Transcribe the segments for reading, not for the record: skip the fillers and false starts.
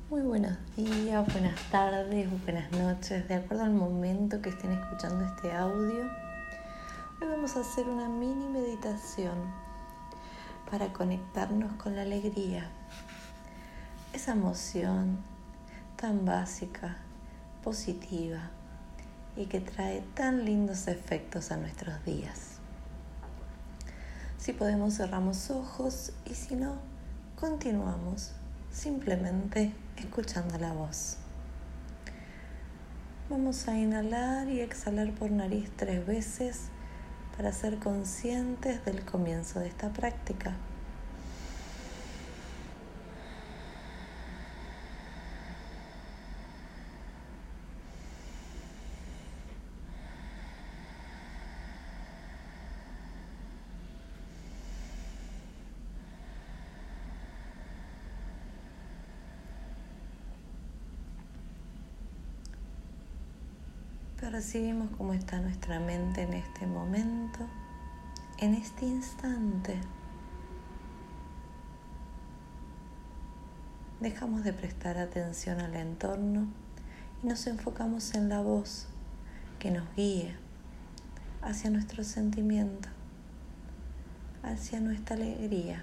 Muy buenos días, buenas tardes, buenas noches, de acuerdo al momento que estén escuchando este audio. Hoy vamos a hacer una mini meditación para conectarnos con la alegría, esa emoción tan básica, positiva y que trae tan lindos efectos a nuestros días. Si podemos, cerramos ojos y si no, continuamos simplemente escuchando la voz. Vamos a inhalar y exhalar por nariz 3 veces para ser conscientes del comienzo de esta práctica. Percibimos cómo está nuestra mente en este momento, en este instante. Dejamos de prestar atención al entorno y nos enfocamos en la voz que nos guíe hacia nuestro sentimiento, hacia nuestra alegría.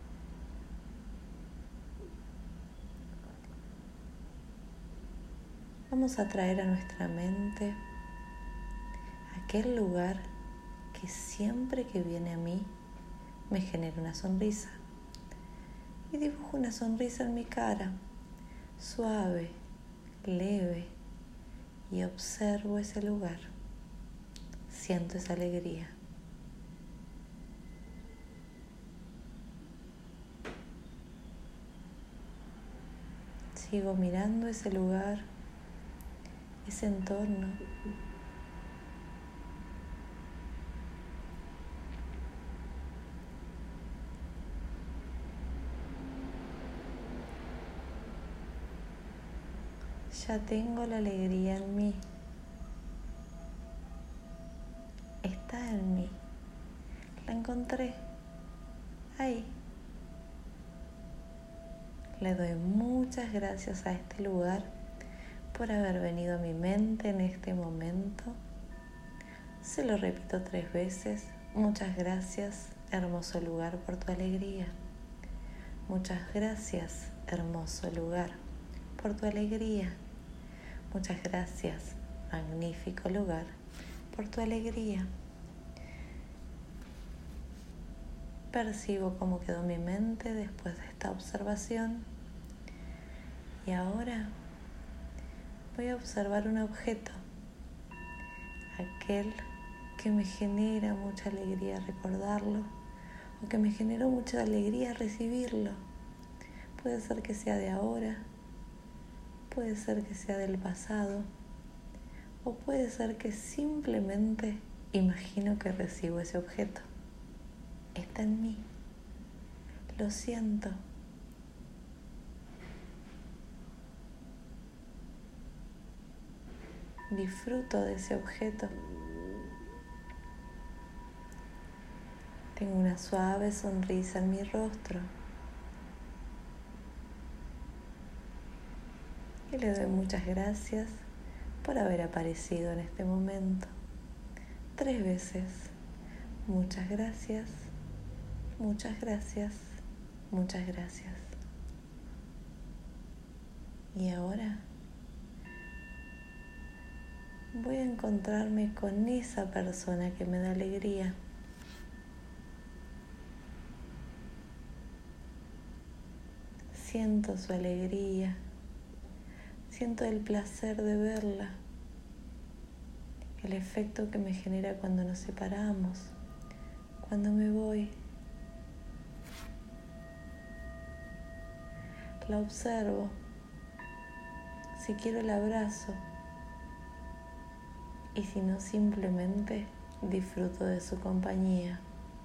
Vamos a traer a nuestra mente aquel lugar que siempre que viene a mí me genera una sonrisa. Y dibujo una sonrisa en mi cara, suave, leve, y observo ese lugar. Siento esa alegría. Sigo mirando ese lugar, ese entorno. Ya tengo la alegría en mí. Está en mí. La encontré. Ahí. Le doy muchas gracias a este lugar por haber venido a mi mente en este momento. Se lo repito 3 veces. Muchas gracias, hermoso lugar, por tu alegría. Muchas gracias, hermoso lugar, por tu alegría. Muchas gracias, magnífico lugar, por tu alegría. Percibo cómo quedó mi mente después de esta observación. Y ahora voy a observar un objeto, aquel que me genera mucha alegría recordarlo o que me generó mucha alegría recibirlo. Puede ser que sea de ahora, puede ser que sea del pasado, o puede ser que simplemente imagino que recibo ese objeto. Está en mí. Lo siento. Disfruto de ese objeto. Tengo una suave sonrisa en mi rostro. Y le doy muchas gracias por haber aparecido en este momento. 3 veces. Muchas gracias. Muchas gracias. Muchas gracias. Y ahora voy a encontrarme con esa persona que me da alegría. Siento su alegría. Siento el placer de verla. El efecto que me genera cuando nos separamos, cuando me voy. La observo. Si quiero la abrazo. Y si no, simplemente disfruto de su compañía.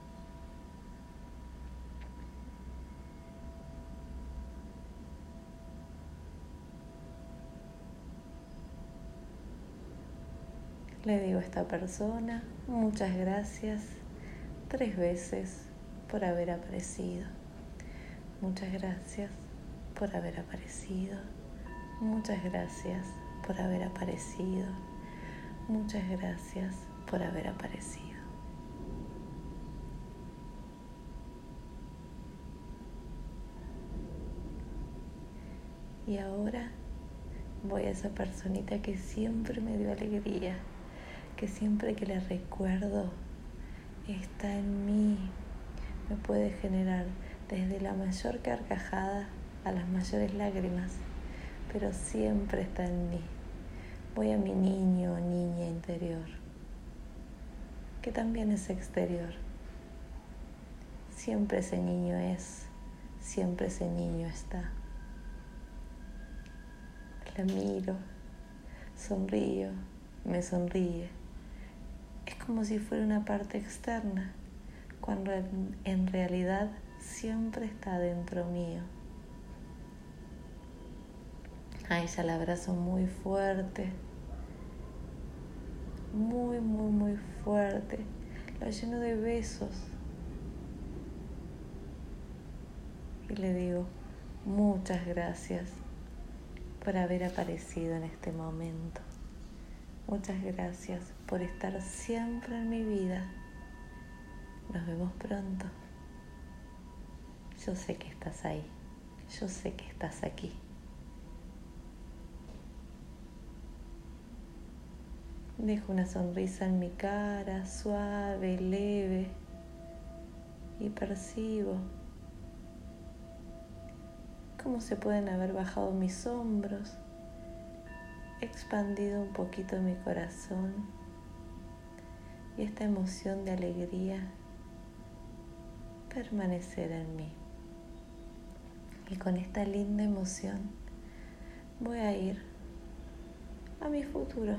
Le digo a esta persona, muchas gracias 3 veces por haber aparecido. Muchas gracias por haber aparecido. Muchas gracias por haber aparecido. Muchas gracias por haber aparecido. Y ahora voy a esa personita que siempre me dio alegría, que siempre que la recuerdo está en mí, me puede generar desde la mayor carcajada a las mayores lágrimas, pero siempre está en mí. Voy a mi niño o niña interior, que también es exterior. Siempre ese niño es, siempre ese niño está. La miro, sonrío, me sonríe. Es como si fuera una parte externa, cuando en realidad siempre está dentro mío. A ella la abrazo muy fuerte, muy, muy, muy fuerte. La lleno de besos. Y le digo, muchas gracias por haber aparecido en este momento. Muchas gracias por estar siempre en mi vida. Nos vemos pronto. Yo sé que estás ahí. Yo sé que estás aquí. Dejo una sonrisa en mi cara, suave, leve, y percibo cómo se pueden haber bajado mis hombros, expandido un poquito mi corazón y esta emoción de alegría permanecer en mí. Y con esta linda emoción voy a ir a mi futuro,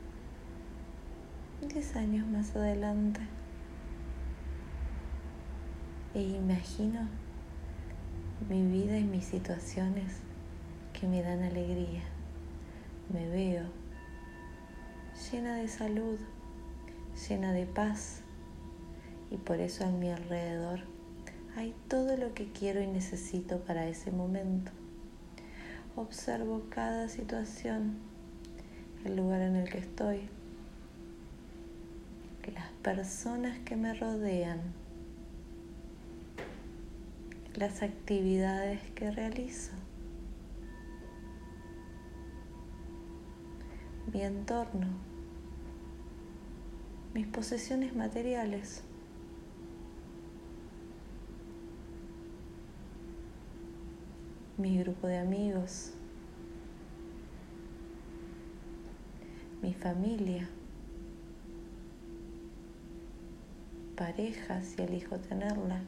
10 años más adelante, e imagino mi vida y mis situaciones que me dan alegría. Me veo llena de salud, llena de paz, y por eso a mi alrededor hay todo lo que quiero y necesito para ese momento. Observo cada situación, el lugar en el que estoy, las personas que me rodean, las actividades que realizo, mi entorno, mis posesiones materiales. Mi grupo de amigos, mi familia, pareja si elijo tenerla,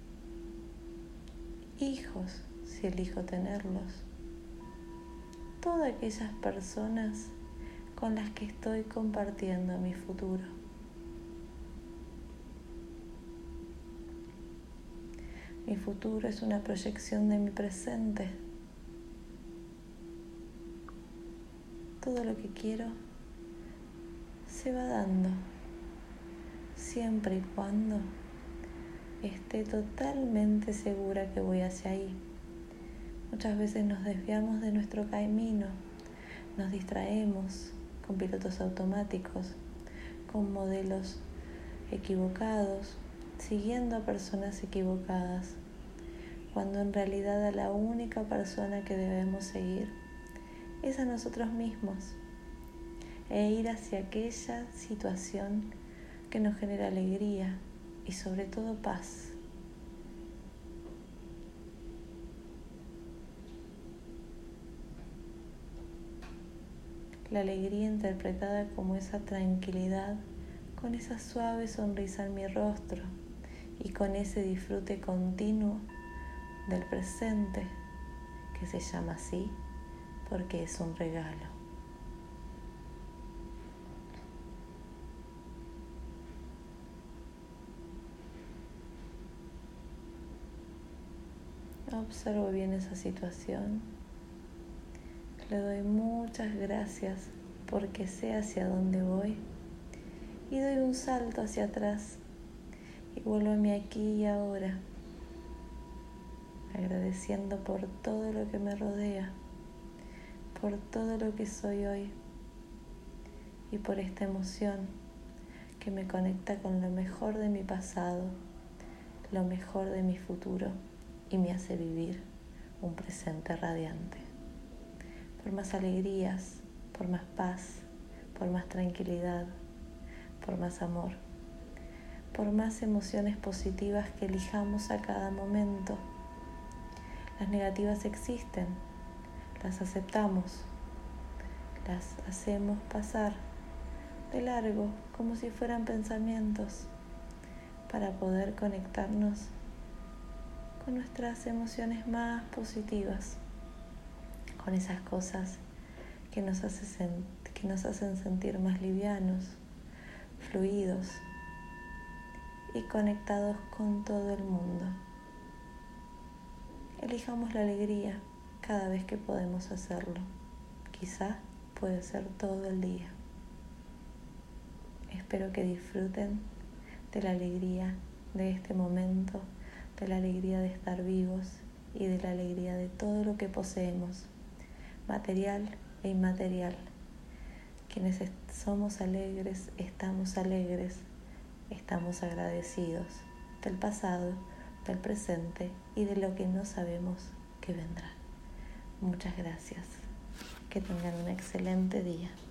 hijos si elijo tenerlos, todas aquellas personas con las que estoy compartiendo mi futuro. Mi futuro es una proyección de mi presente. Todo lo que quiero se va dando, siempre y cuando esté totalmente segura que voy hacia ahí. Muchas veces nos desviamos de nuestro camino, nos distraemos con pilotos automáticos, con modelos equivocados, siguiendo a personas equivocadas, cuando en realidad a la única persona que debemos seguir es a nosotros mismos, e ir hacia aquella situación que nos genera alegría y sobre todo paz. La alegría interpretada como esa tranquilidad, con esa suave sonrisa en mi rostro y con ese disfrute continuo del presente, que se llama así porque es un regalo. Observo bien esa situación. Le doy muchas gracias porque sé hacia dónde voy y doy un salto hacia atrás y vuelvo a mi aquí y ahora, agradeciendo por todo lo que me rodea, por todo lo que soy hoy y por esta emoción que me conecta con lo mejor de mi pasado, lo mejor de mi futuro y me hace vivir un presente radiante. Por más alegrías, por más paz, por más tranquilidad, por más amor, por más emociones positivas que elijamos a cada momento. Las negativas existen, las aceptamos, las hacemos pasar de largo como si fueran pensamientos para poder conectarnos con nuestras emociones más positivas, con esas cosas que nos hacen sentir más livianos, fluidos y conectados con todo el mundo. Elijamos la alegría cada vez que podemos hacerlo. Quizá puede ser todo el día. Espero que disfruten de la alegría de este momento, de la alegría de estar vivos y de la alegría de todo lo que poseemos, material e inmaterial. Quienes somos alegres, estamos agradecidos del pasado, del presente y de lo que no sabemos que vendrá. Muchas gracias. Que tengan un excelente día.